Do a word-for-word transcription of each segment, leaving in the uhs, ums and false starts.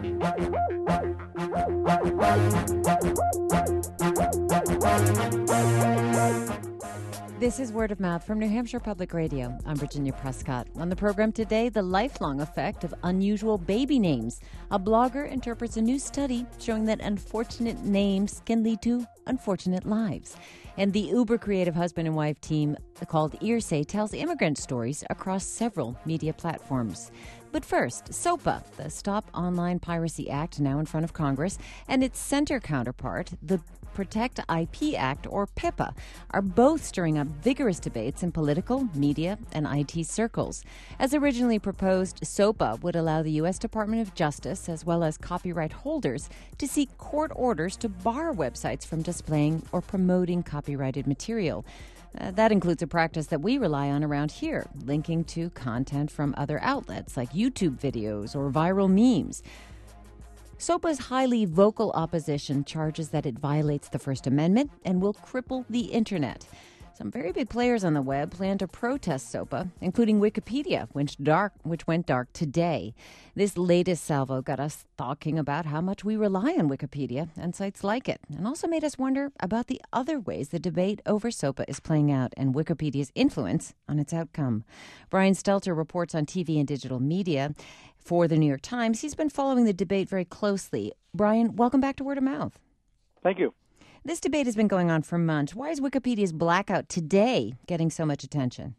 This is Word of Mouth from New Hampshire Public Radio. I'm Virginia Prescott. On the program today, the lifelong effect of unusual baby names. A blogger interprets a new study showing that unfortunate names can lead to unfortunate lives. And the uber-creative husband and wife team called Earsay tells immigrant stories across several media platforms. But first, SOPA, the Stop Online Piracy Act, now in front of Congress, and its center counterpart, the Protect I P Act, or PIPA, are both stirring up vigorous debates in political, media, and I T circles. As originally proposed, SOPA would allow the U S Department of Justice, as well as copyright holders, to seek court orders to bar websites from displaying or promoting copyrighted material. Uh, that includes a practice that we rely on around here, linking to content from other outlets like YouTube videos or viral memes. SOPA's highly vocal opposition charges that it violates the First Amendment and will cripple the Internet. Some very big players on the web plan to protest SOPA, including Wikipedia, which, dark, which went dark today. This latest salvo got us talking about how much we rely on Wikipedia and sites like it, and also made us wonder about the other ways the debate over SOPA is playing out and Wikipedia's influence on its outcome. Brian Stelter reports on T V and digital media for the New York Times. He's been following the debate very closely. Brian, welcome back to Word of Mouth. Thank you. This debate has been going on for months. Why is Wikipedia's blackout today getting so much attention?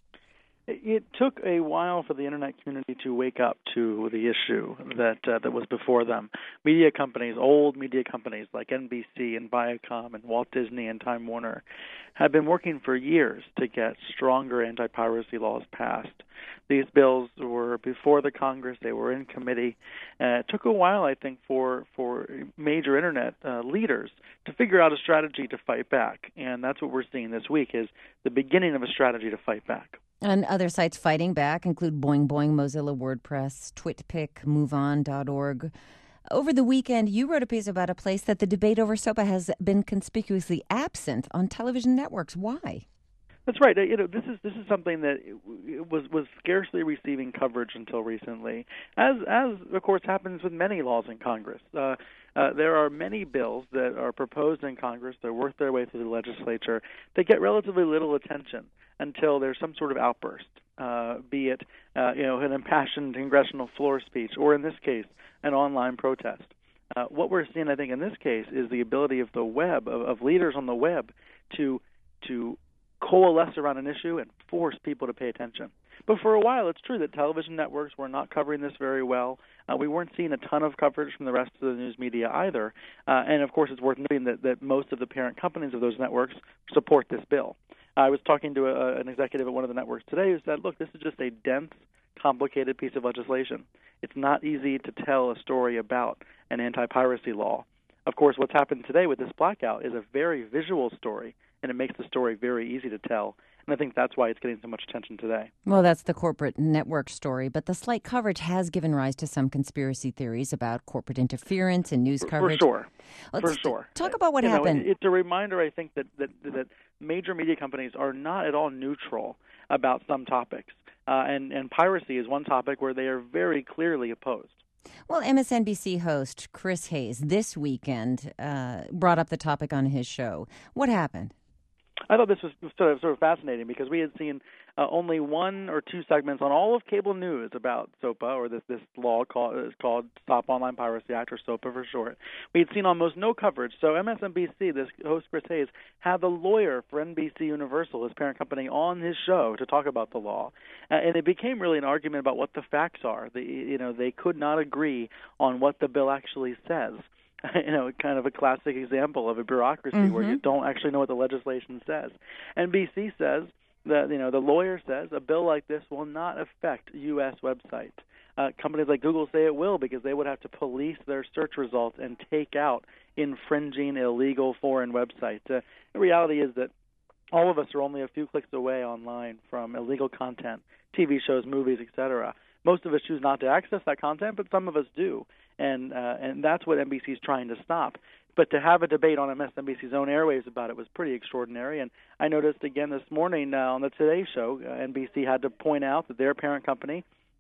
It took a while for the Internet community to wake up to the issue that uh, that was before them. Media companies, old media companies like N B C and Viacom and Walt Disney and Time Warner, had been working for years to get stronger anti-piracy laws passed. These bills were before the Congress. They were in committee. Uh, it took a while, I think, for, for major Internet uh, leaders to figure out a strategy to fight back. And that's what we're seeing this week is the beginning of a strategy to fight back. And other sites fighting back include Boing Boing, Mozilla WordPress, TwitPic, MoveOn dot org. Over the weekend, you wrote a piece about a place that the debate over SOPA has been conspicuously absent on television networks. Why? That's right. You know, this is this is something that was was scarcely receiving coverage until recently, as as of course happens with many laws in Congress. Uh, uh, there are many bills that are proposed in Congress that work their way through the legislature that get relatively little attention until there's some sort of outburst, uh, be it uh, you know an impassioned congressional floor speech, or in this case, an online protest. Uh, what we're seeing, I think, in this case, is the ability of the web, of, of leaders on the web, to to coalesce around an issue and force people to pay attention. But for a while, it's true that television networks were not covering this very well. Uh, we weren't seeing a ton of coverage from the rest of the news media either. Uh, and, of course, it's worth noting that, that most of the parent companies of those networks support this bill. I was talking to a, an executive at one of the networks today who said, look, this is just a dense, complicated piece of legislation. It's not easy to tell a story about an anti-piracy law. Of course, what's happened today with this blackout is a very visual story, and it makes the story very easy to tell. And I think that's why it's getting so much attention today. Well, that's the corporate network story, but the slight coverage has given rise to some conspiracy theories about corporate interference and news for, coverage. For sure. Let's for sure. Talk about what you happened. Know, it's a reminder, I think, that, that, that major media companies are not at all neutral about some topics. Uh, and, and piracy is one topic where they are very clearly opposed. Well, M S N B C host Chris Hayes this weekend uh, brought up the topic on his show. What happened? I thought this was sort of, sort of fascinating because we had seen uh, only one or two segments on all of cable news about SOPA, or this, this law called, is called Stop Online Piracy Act, or SOPA for short. We had seen almost no coverage. So M S N B C, this host Chris Hayes, had the lawyer for N B C Universal, his parent company, on his show to talk about the law. Uh, and it became really an argument about what the facts are. The, you know, they could not agree on what the bill actually says. You know, kind of a classic example of a bureaucracy mm-hmm. where you don't actually know what the legislation says. N B C says that, you know, the lawyer says a bill like this will not affect U S websites. Uh, companies like Google say it will because they would have to police their search results and take out infringing, illegal foreign websites. Uh, the reality is that all of us are only a few clicks away online from illegal content, T V shows, movies, et cetera. Most of us choose not to access that content, but some of us do. And uh, and that's what N B C is trying to stop. But to have a debate on M S N B C's own airwaves about it was pretty extraordinary. And I noticed again this morning uh, on the Today Show, uh, N B C had to point out that their parent company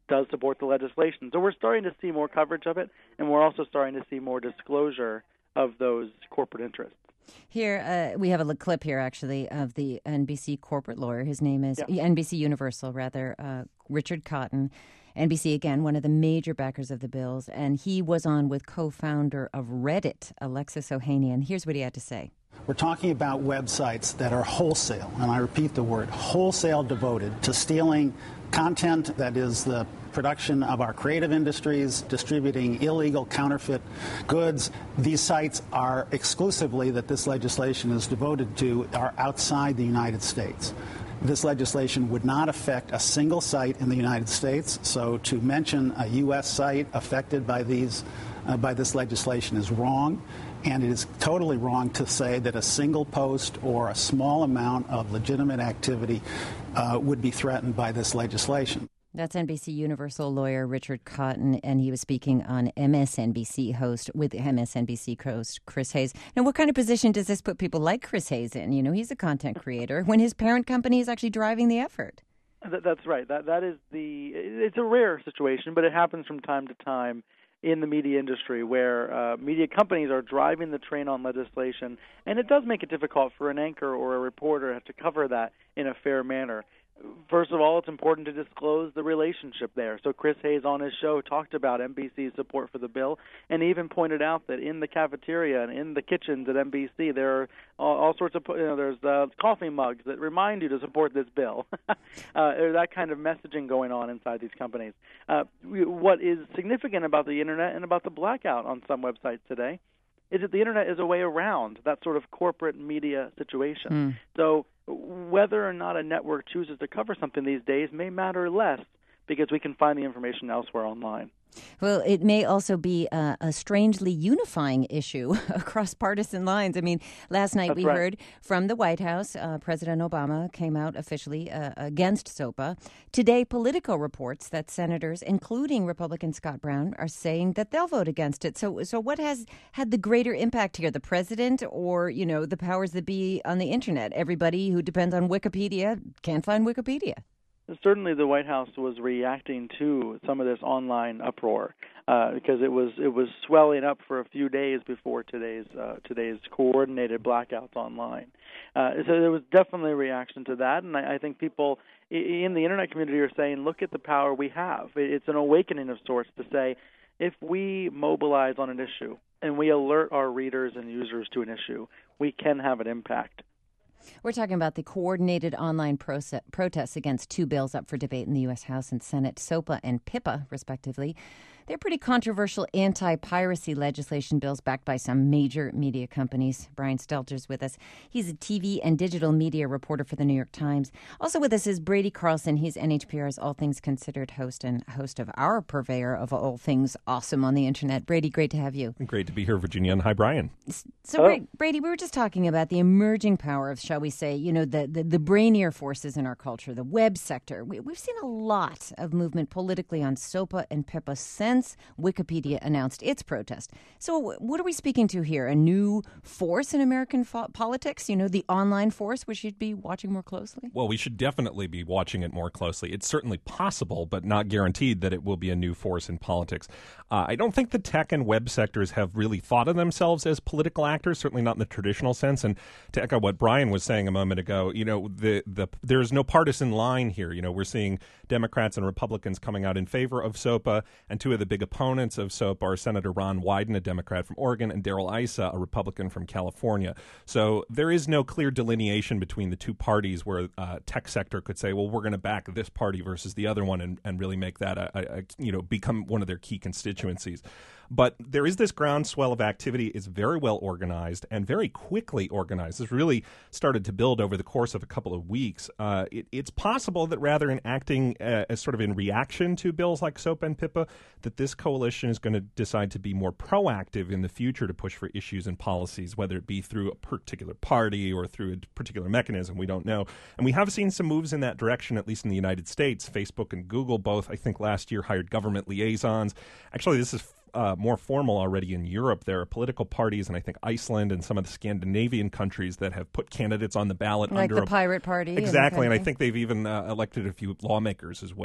does support the legislation. So we're starting to see more coverage of it, and we're also starting to see more disclosure of those corporate interests. Here, uh, we have a clip here, actually, of the N B C corporate lawyer. His name is yeah. N B C Universal, rather, uh, Richard Cotton. N B C, again, one of the major backers of the bills, and he was on with co-founder of Reddit, Alexis Ohanian. Here's what he had to say. We're talking about websites that are wholesale, and I repeat the word, wholesale devoted to stealing content that is the production of our creative industries, distributing illegal counterfeit goods. These sites are exclusively, that this legislation is devoted to, are outside the United States. This legislation would not affect a single site in the United States, so to mention a U S site affected by these, uh, by this legislation is wrong. And it is totally wrong to say that a single post or a small amount of legitimate activity uh, would be threatened by this legislation. That's N B C Universal lawyer Richard Cotton, and he was speaking on M S N B C host with M S N B C host Chris Hayes. Now, what kind of position does this put people like Chris Hayes in? You know, he's a content creator when his parent company is actually driving the effort. That's right. That that is the. It's a rare situation, but it happens from time to time in the media industry where uh, media companies are driving the train on legislation, and it does make it difficult for an anchor or a reporter to cover that in a fair manner. First of all, it's important to disclose the relationship there. So Chris Hayes on his show talked about N B C's support for the bill, and even pointed out that in the cafeteria and in the kitchens at N B C, there are all, all sorts of, you know, there's uh, coffee mugs that remind you to support this bill. uh, there's that kind of messaging going on inside these companies. Uh, what is significant about the Internet and about the blackout on some websites today is that the Internet is a way around that sort of corporate media situation. Mm. So whether or not a network chooses to cover something these days may matter less because we can find the information elsewhere online. Well, it may also be a, a strangely unifying issue across partisan lines. I mean, last night That's we right. heard from the White House, uh, President Obama came out officially uh, against SOPA. Today, Politico reports that senators, including Republican Scott Brown, are saying that they'll vote against it. So, so what has had the greater impact here, the president or, you know, the powers that be on the Internet? Everybody who depends on Wikipedia can't find Wikipedia. Certainly, the White House was reacting to some of this online uproar uh, because it was it was swelling up for a few days before today's uh, today's coordinated blackouts online. Uh, so there was definitely a reaction to that, and I, I think people in the Internet community are saying, "Look at the power we have." It's an awakening of sorts to say, if we mobilize on an issue and we alert our readers and users to an issue, we can have an impact. We're talking about the coordinated online proce- protests against two bills up for debate in the U S House and Senate, SOPA and PIPA, respectively. They're pretty controversial anti-piracy legislation bills backed by some major media companies. Brian Stelter's with us. He's a T V and digital media reporter for the New York Times. Also with us is Brady Carlson. He's N H P R's All Things Considered host and host of our purveyor of all things awesome on the Internet. Brady, great to have you. Great to be here, Virginia. And hi, Brian. So, Bra- Brady, we were just talking about the emerging power of, shall we say, you know, the, the, the brainier forces in our culture, the web sector. We, we've seen a lot of movement politically on SOPA and PIPA since Wikipedia announced its protest. So what are we speaking to here? A new force in American fo- politics? You know, the online force we should be watching more closely? Well, we should definitely be watching it more closely. It's certainly possible, but not guaranteed that it will be a new force in politics. Uh, I don't think the tech and web sectors have really thought of themselves as political actors, certainly not in the traditional sense. And to echo what Brian was saying a moment ago, you know, the, the there is no partisan line here. You know, we're seeing Democrats and Republicans coming out in favor of SOPA, and two of the big opponents of SOPA are Senator Ron Wyden, a Democrat from Oregon, and Darrell Issa, a Republican from California. So there is no clear delineation between the two parties where uh, tech sector could say, well, we're going to back this party versus the other one and, and really make that, a, a, a, you know, become one of their key constituencies. But there is this groundswell of activity. It's very well organized and very quickly organized. It's really started to build over the course of a couple of weeks. Uh, it, it's possible that rather than acting uh, as sort of in reaction to bills like SOPA and PIPA, that this coalition is going to decide to be more proactive in the future to push for issues and policies, whether it be through a particular party or through a particular mechanism. We don't know. And we have seen some moves in that direction, at least in the United States. Facebook and Google both, I think, last year hired government liaisons. Actually, this is Uh, more formal already in Europe. There are political parties, and I think Iceland and some of the Scandinavian countries that have put candidates on the ballot. Like under the a, Pirate Party. Exactly, and, and I think they've even uh, elected a few lawmakers as well.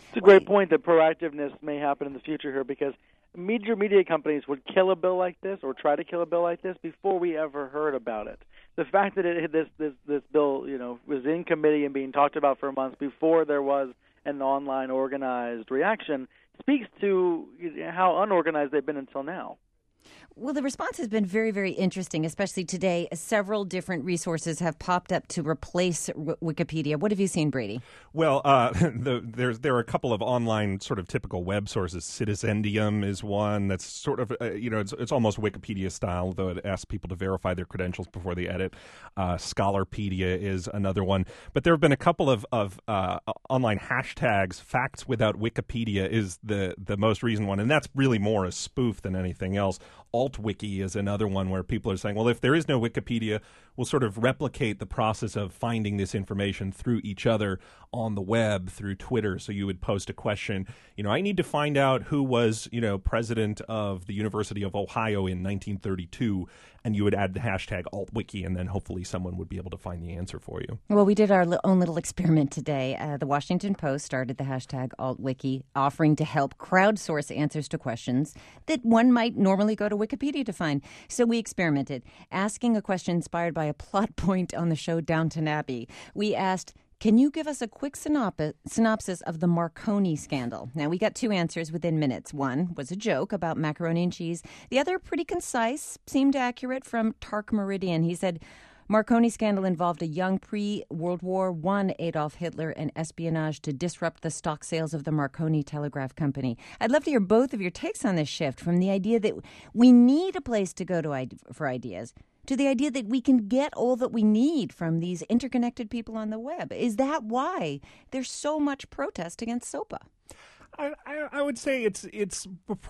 It's a great point that proactiveness may happen in the future here, because major media companies would kill a bill like this or try to kill a bill like this before we ever heard about it. The fact that it, this this this bill, you know, was in committee and being talked about for months before there was an online organized reaction speaks to how unorganized they've been until now. Well, the response has been very, very interesting, especially today. Several different resources have popped up to replace w- Wikipedia. What have you seen, Brady? Well, uh, the, there's there are a couple of online sort of typical web sources. Citizendium is one that's sort of, uh, you know, it's, it's almost Wikipedia style, though it asks people to verify their credentials before they edit. Uh, Scholarpedia is another one. But there have been a couple of, of uh, online hashtags. Facts without Wikipedia is the, the most recent one, and that's really more a spoof than anything else. AltWiki is another one where people are saying, well, if there is no Wikipedia, we'll sort of replicate the process of finding this information through each other on the web, through Twitter. So you would post a question, you know, I need to find out who was, you know, president of the University of Ohio in nineteen thirty-two, and you would add the hashtag AltWiki, and then hopefully someone would be able to find the answer for you. Well, we did our own little experiment today. Uh, the Washington Post started the hashtag AltWiki, offering to help crowdsource answers to questions that one might normally go to Wikipedia to find. So we experimented, asking a question inspired by a plot point on the show Downton Abbey. We asked, can you give us a quick synop- synopsis of the Marconi scandal? Now, we got two answers within minutes. One was a joke about macaroni and cheese. The other, pretty concise, seemed accurate, from Tark Meridian. He said, Marconi scandal involved a young pre-World War One Adolf Hitler and espionage to disrupt the stock sales of the Marconi Telegraph Company. I'd love to hear both of your takes on this shift from the idea that we need a place to go to for ideas to the idea that we can get all that we need from these interconnected people on the web. Is that why there's so much protest against SOPA? I, I, I would say it's it's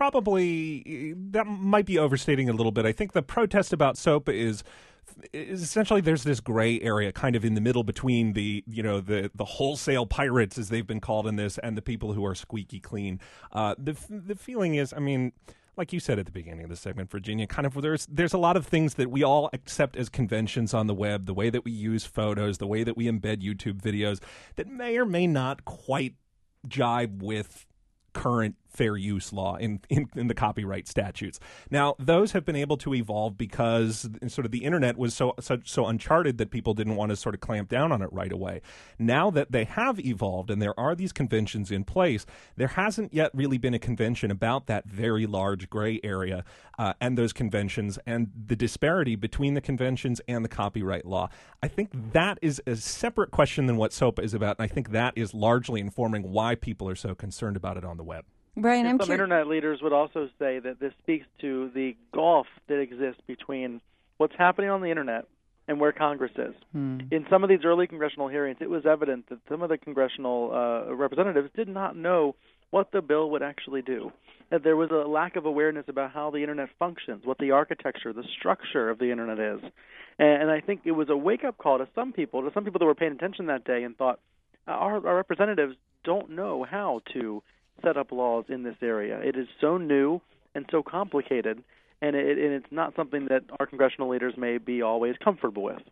probably, that might be overstating a little bit. I think the protest about SOPA is is essentially there's this gray area kind of in the middle between the, you know, the, the wholesale pirates, as they've been called in this, and the people who are squeaky clean. Uh, the the feeling is, I mean, like you said at the beginning of the segment, Virginia, kind of there's there's a lot of things that we all accept as conventions on the web, the way that we use photos, the way that we embed YouTube videos, that may or may not quite jibe with current fair use law in, in, in the copyright statutes. Now, those have been able to evolve because sort of the internet was so, so so uncharted that people didn't want to sort of clamp down on it right away. Now that they have evolved and there are these conventions in place, there hasn't yet really been a convention about that very large gray area uh, and those conventions and the disparity between the conventions and the copyright law. I think that is a separate question than what SOPA is about, and I think that is largely informing why people are so concerned about it on the web. Brian, I'm Some curious. Internet leaders would also say that this speaks to the gulf that exists between what's happening on the Internet and where Congress is. Hmm. In some of these early congressional hearings, it was evident that some of the congressional uh, representatives did not know what the bill would actually do. That there was a lack of awareness about how the Internet functions, what the architecture, the structure of the Internet is. And, and I think it was a wake-up call to some people, to some people that were paying attention that day and thought, our, our representatives don't know how to set up laws in this area. It is so new and so complicated, and, it, and it's not something that our congressional leaders may be always comfortable with.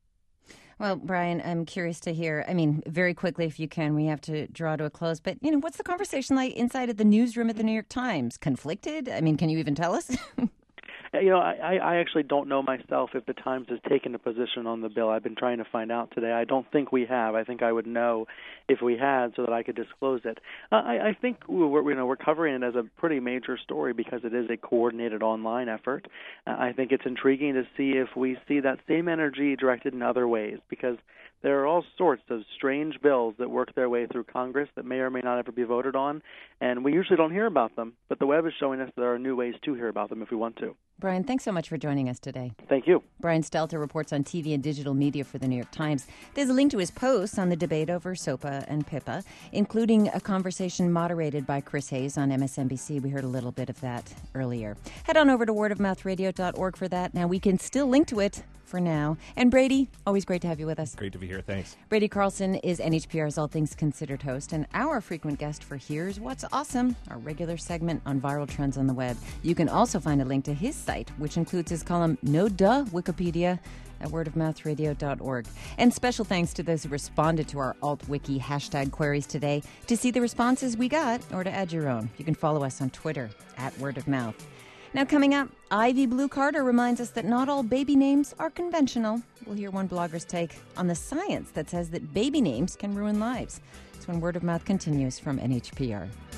Well, Brian, I'm curious to hear, I mean, very quickly if you can, we have to draw to a close, but, you know, what's the conversation like inside of the newsroom at the New York Times? Conflicted? I mean, can you even tell us? You know, I, I actually don't know myself if the Times has taken a position on the bill. I've been trying to find out today. I don't think we have. I think I would know if we had so that I could disclose it. Uh, I, I think we're, you know, we're covering it as a pretty major story because it is a coordinated online effort. Uh, I think it's intriguing to see if we see that same energy directed in other ways, because there are all sorts of strange bills that work their way through Congress that may or may not ever be voted on, and we usually don't hear about them, but the web is showing us there are new ways to hear about them if we want to. Brian, thanks so much for joining us today. Thank you. Brian Stelter reports on T V and digital media for the New York Times. There's a link to his post on the debate over SOPA and PIPA, including a conversation moderated by Chris Hayes on M S N B C. We heard a little bit of that earlier. Head on over to word of mouth radio dot org for that. Now, we can still link to it for now. And Brady, always great to have you with us. Great to be here. Thanks. Brady Carlson is N H P R's All Things Considered host and our frequent guest for Here's What's Awesome, our regular segment on viral trends on the web. You can also find a link to his site, which includes his column No Duh Wikipedia, at word of mouth radio dot org. And special thanks to those who responded to our AltWiki hashtag queries today. To see the responses we got or to add your own, you can follow us on Twitter at wordofmouth. Now coming up, Ivy Blue Carter reminds us that not all baby names are conventional. We'll hear one blogger's take on the science that says that baby names can ruin lives. It's when Word of Mouth continues from N H P R.